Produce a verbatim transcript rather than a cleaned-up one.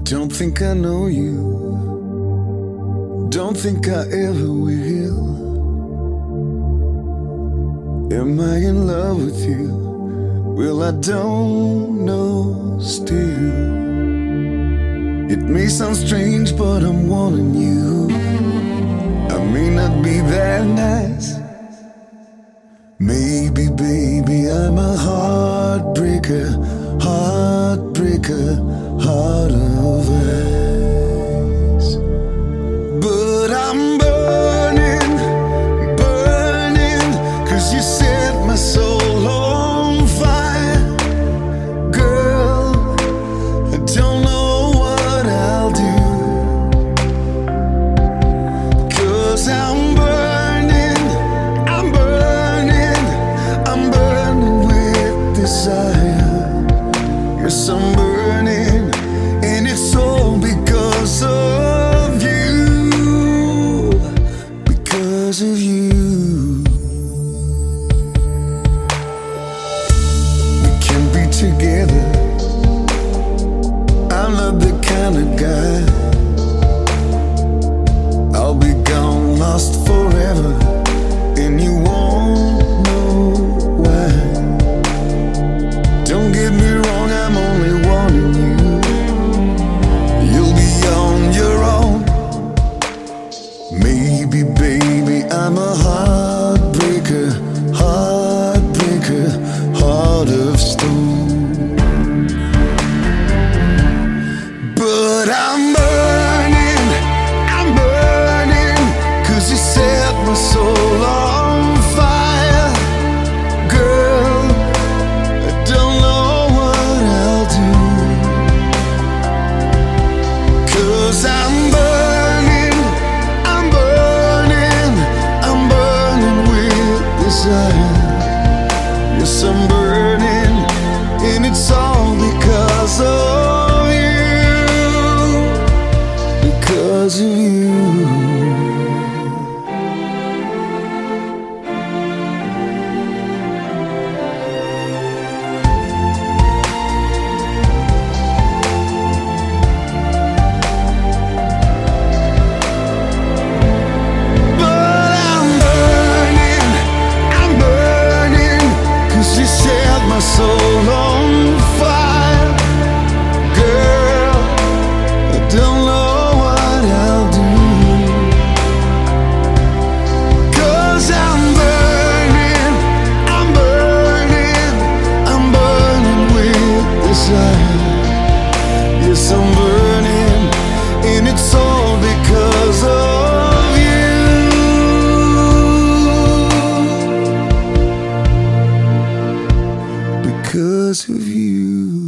Don't think I know you, don't think I ever will. Am I in love with you? Well, I don't know still. It may sound strange, but I'm warning you, I may not be that nice. Maybe, baby, I'm a heartbreaker, heartbreaker, heart of ice. But I'm burning, burning, 'cause you set my soul on fire. Girl, I don't know what I'll do, 'cause I'm burning, I'm burning, I'm burning with desire. Yes, I'm burning, and it's all because of you, because of you. We can be together, I'm not the kind of guy. I'll be gone, lost forever, and you won't know why. Don't get me wrong, I'm only warning you, you'll be on your own. Maybe, baby, I'm a heartbreaker, heartbreaker, heart of stone. But I'm burning, I'm burning, 'cause you set my soul on fire. Girl, I don't know what I'll do, 'cause I'm burning, I'm burning, I'm burning with desire. Yes, I'm burning, and it's all because of you, because of you. Soul on fire. Girl, I don't know what I'll do, 'cause I'm burning, I'm burning, I'm burning with desire. Yes, I'm burning, and it's all because of you, because of you.